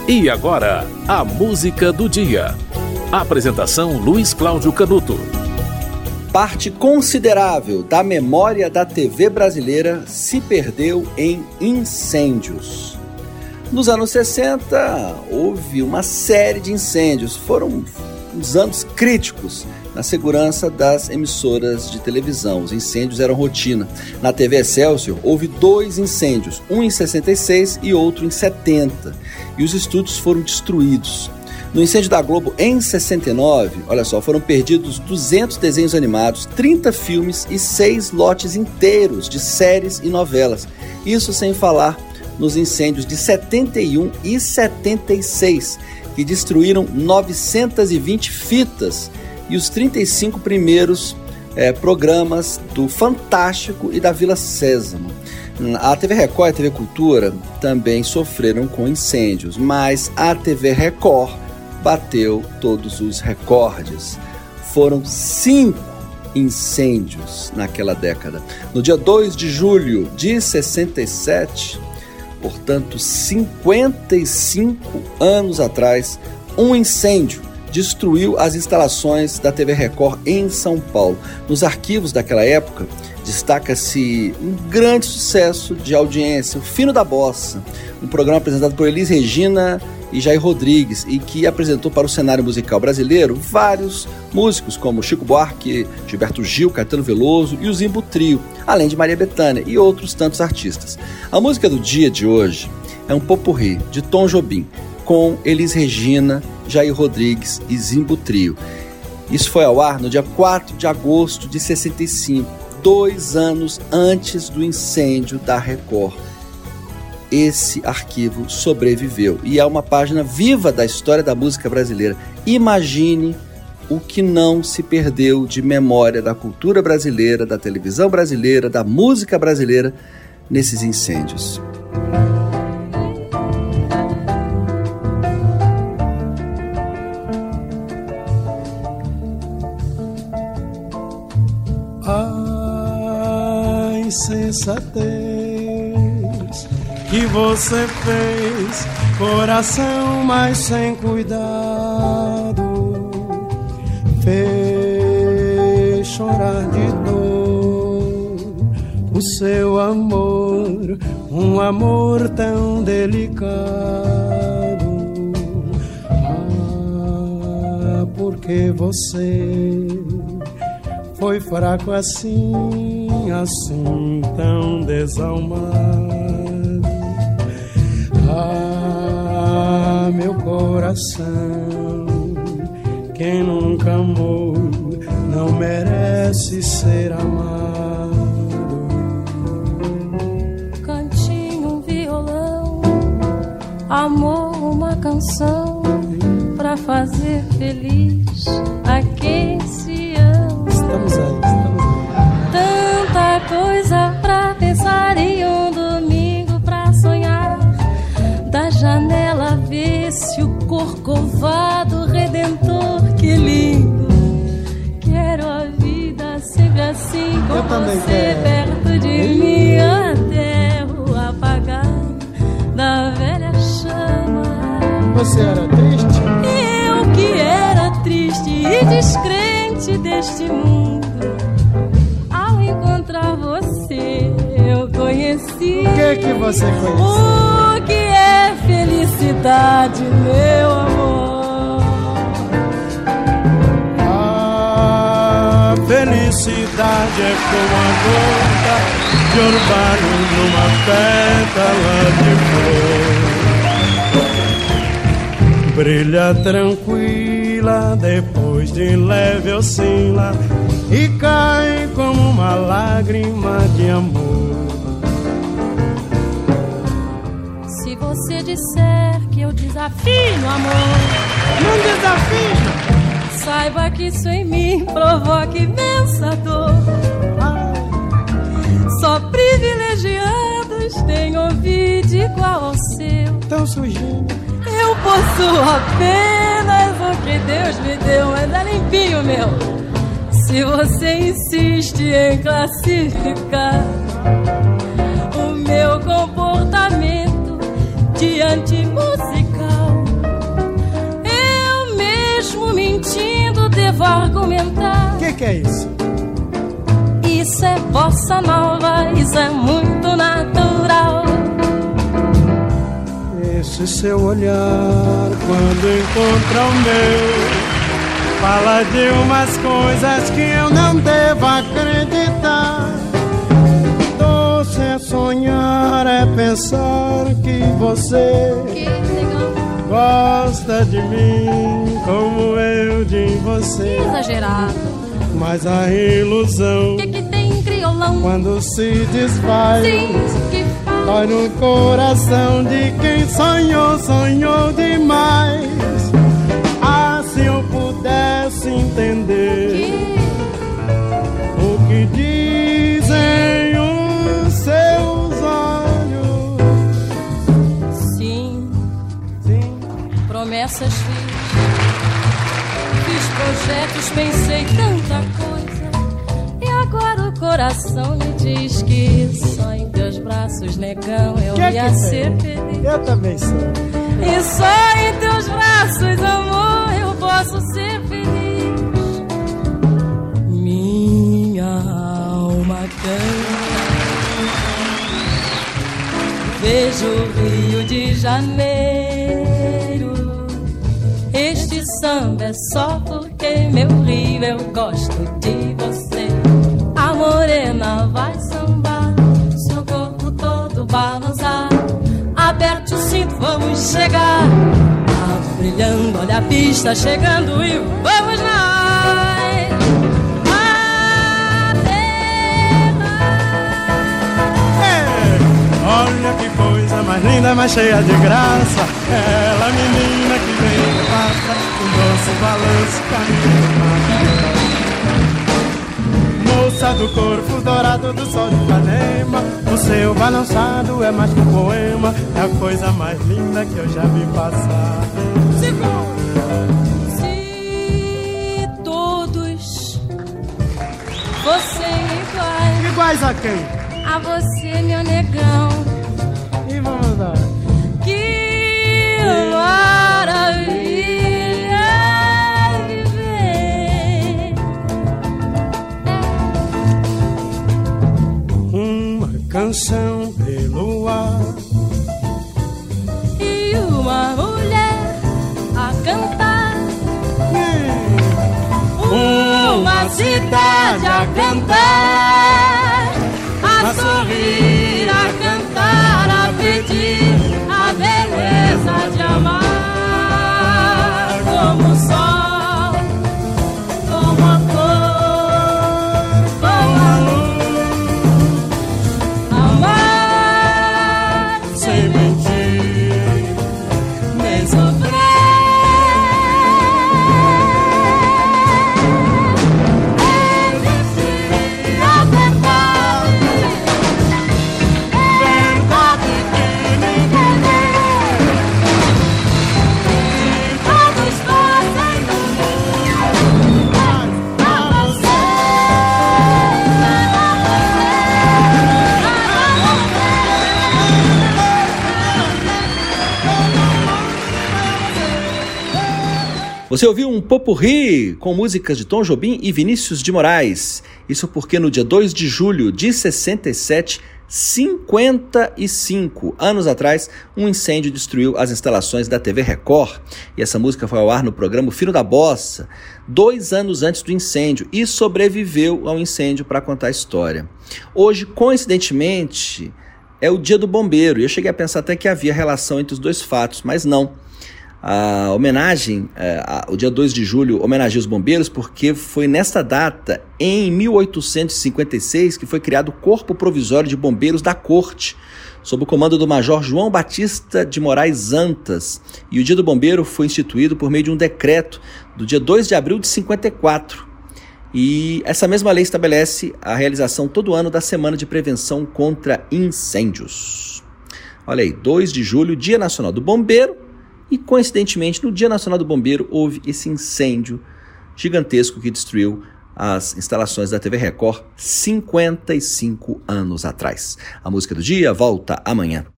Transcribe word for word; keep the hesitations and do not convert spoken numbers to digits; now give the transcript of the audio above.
E agora, a música do dia. Apresentação Luiz Cláudio Canuto. Parte considerável da memória da T V brasileira se perdeu em incêndios. Nos anos sessenta, houve uma série de incêndios. Foram uns anos críticos na segurança das emissoras de televisão. Os incêndios eram rotina. Na T V Excelsior, houve dois incêndios, um em sessenta e seis e outro em setenta, e os estúdios foram destruídos. No incêndio da Globo, em sessenta e nove, olha só, foram perdidos duzentos desenhos animados, trinta filmes e seis lotes inteiros de séries e novelas. Isso sem falar nos incêndios de setenta e um e setenta e seis, que destruíram novecentas e vinte fitas e os trinta e cinco primeiros é, programas do Fantástico e da Vila Sésamo. A T V Record e a T V Cultura também sofreram com incêndios, mas a T V Record bateu todos os recordes. Foram cinco incêndios naquela década. No dia dois de julho de sessenta e sete, portanto cinquenta e cinco anos atrás, um incêndio destruiu as instalações da T V Record em São Paulo. Nos arquivos daquela época, destaca-se um grande sucesso de audiência, o Fino da Bossa, um programa apresentado por Elis Regina e Jair Rodrigues, e que apresentou para o cenário musical brasileiro vários músicos como Chico Buarque, Gilberto Gil, Caetano Veloso e o Zimbo Trio, além de Maria Bethânia e outros tantos artistas. A música do dia de hoje é um pot-pourri de Tom Jobim, com Elis Regina, Jair Rodrigues e Zimbo Trio. Isso foi ao ar no dia quatro de agosto de sessenta e cinco, dois anos antes do incêndio da Record. Esse arquivo sobreviveu e é uma página viva da história da música brasileira. Imagine o que não se perdeu de memória da cultura brasileira, da televisão brasileira, da música brasileira nesses incêndios. A insensatez que você fez, coração, mas sem cuidado, fez chorar de dor o seu amor, um amor tão delicado. Ah, porque você foi fraco assim, assim tão desalmado. Ah, meu coração, quem nunca amou não merece ser amado. Cantinho, um violão, amor, uma canção pra fazer feliz a quem se ama. Estamos aí, estamos aí. Tanta coisa pra pensar em um domingo pra sonhar. Da janela vê-se o corcovado redentor, que lindo. Quero a vida sempre assim, com você perto de mim, até o apagar da velha chama. Você era triste? Eu que era triste e descrente deste mundo, ao encontrar você eu conheci. O que é que você conheceu? O que é felicidade, meu amor. A felicidade é como a gota de orvalho numa pétala de flor. Brilha tranquila, depois de leve oscila e cai como uma lágrima de amor. Se você disser que eu desafio, amor, não desafio, saiba que isso em mim provoca imensa dor. Só privilegiados têm ouvido igual ao seu. Tão sujinho. Eu possuo apenas o que Deus me deu, mas é limpinho, meu. Se você insiste em classificar o meu comportamento diante musical, devo argumentar. O que, que é isso? Isso é bossa nova, isso é muito natural. Esse seu olhar, quando encontra o meu, fala de umas coisas que eu não devo acreditar. Doce é sonhar, é pensar que você Que legal. gosta de mim como eu de você. Exagerado. Mas a ilusão, O que que tem criolão? quando se desfaz, Sim, que faz. dói no coração de quem sonhou, sonhou demais. Ah, se eu pudesse entender Que o que dizem os seus olhos. sim, Sim, promessas fiz. Fiz projetos, pensei tanta coisa. E agora o coração me diz que só em teus braços, negão, eu que ia que ser tem? feliz. Eu também sou. E só em teus braços, amor, eu posso ser feliz. Minha alma canta. Vejo o Rio de Janeiro. Este samba é só porque, meu Rio, eu gosto de você. A morena vai sambar, seu corpo todo balançar. Aperte o cinto, vamos chegar. Tá brilhando, olha a pista chegando e vamos nós. É, olha que coisa mais linda, mais cheia de graça. Ela menina que vem e passa, um doce balanço, caminho do mar. Moça do corpo dourado do sol de Ipanema, o seu balançado é mais que um poema. É a coisa mais linda que eu já vi passar. Se todos fossem iguais Iguais a quem? a você, meu negão, E vamos lá. que maravilha viver. Uma canção pelo ar, E uma mulher a cantar, uma cidade a cantar, a sorrir, a cantar, a pedir a beleza de amar. Como o sol, como a cor, como a luz. Amar sem mentir, nem sofrer. Você ouviu um popurrí com músicas de Tom Jobim e Vinícius de Moraes. Isso porque no dia dois de julho de sessenta e sete, cinquenta e cinco anos atrás, um incêndio destruiu as instalações da T V Record. E essa música foi ao ar no programa Fino da Bossa, dois anos antes do incêndio, e sobreviveu ao incêndio para contar a história. Hoje, coincidentemente, é o dia do bombeiro, e eu cheguei a pensar até que havia relação entre os dois fatos, mas não. A homenagem, a, a, o dia dois de julho, homenageia os bombeiros porque foi nesta data, em mil oitocentos e cinquenta e seis, que foi criado o Corpo Provisório de Bombeiros da Corte, sob o comando do Major João Batista de Moraes Antas. E o Dia do Bombeiro foi instituído por meio de um decreto do dia dois de abril de cinquenta e quatro. E essa mesma lei estabelece a realização todo ano da Semana de Prevenção contra Incêndios. Olha aí, dois de julho, Dia Nacional do Bombeiro. E, coincidentemente, no Dia Nacional do Bombeiro, houve esse incêndio gigantesco que destruiu as instalações da T V Record cinquenta e cinco anos atrás. A música do dia volta amanhã.